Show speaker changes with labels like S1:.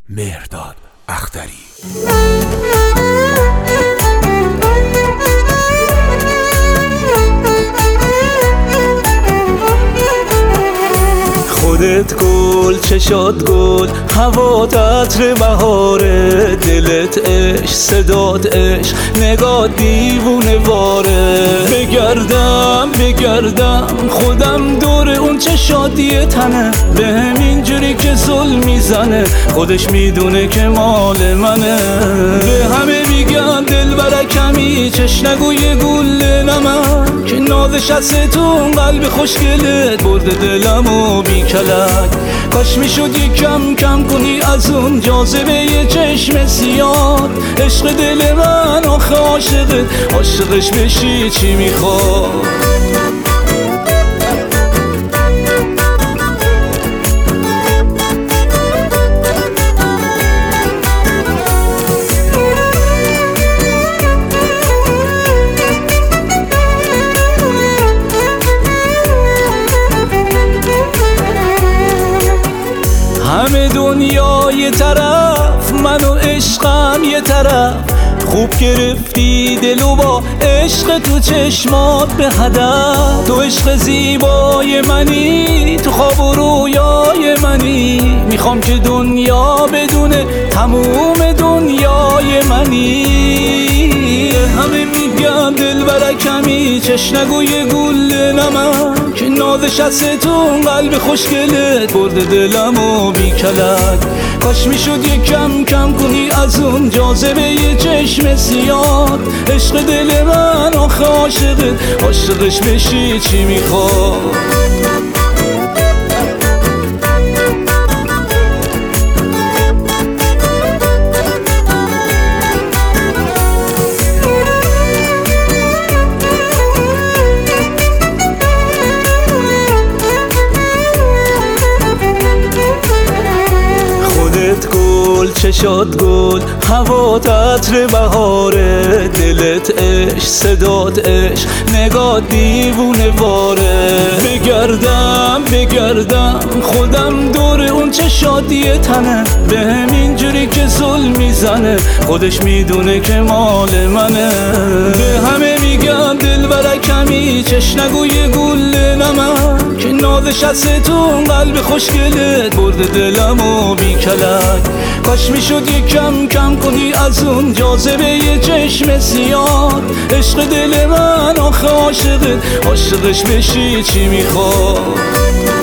S1: مهرداد اختری.
S2: خودت گل، چشات گل، هوات عطر بهاره، دلت عشق، صدات عشق، نگاه دیوونه واره. بگردم خودم دور اون چه شادی تنه، بهم اینجوری که ظلم میزنه، خودش میدونه که مال منه. به همه میگم دل برکمی، چش نگوی گل نمک، که نازش هست تو اون قلب خوشگلت، برده دلمو بی کلک. کاش میشد یکم کم کنی از اون جاذبه یه چشم سیاه، عشق دل من آخه عاشقش بشی چی میخواد؟ همه دنیا یه طرف، من و عشقم یه طرف، خوب گرفتی دلو با عشق تو چشمات به هدف. تو عشق زیبای منی، تو خواب و رویای منی، میخوام که دنیا بدونه تموم دنیای منی. همه میگم دل برکمی، چش نگوی گل نمک، که نازش هست تو اون قلب خوشگلت، برده دلمو بی کلک. کاش میشد یکم کم کنی از اون جاذبه یه چشم سیاه، عشق دل من آخه عاشقش بشی چی میخواد؟ چشات گل، هوات عطر بهاره، دلت عشق، صدات عشق، نگاه دیوونه واره. بگردم خودم دور اون چه شادی تنه، بهم اینجوری که ظلم میزنه، خودش میدونه که مال منه. به همه میگم دل برکمی، چش نگوی گل نمک، که نازش هست تو اون قلب خوشگلت، برده دلمو بی کلک. کاش میشد یکم کم کنی از اون جاذبه یه چشم سیاه، عشق دل من آخه عاشقش بشی چی میخواد؟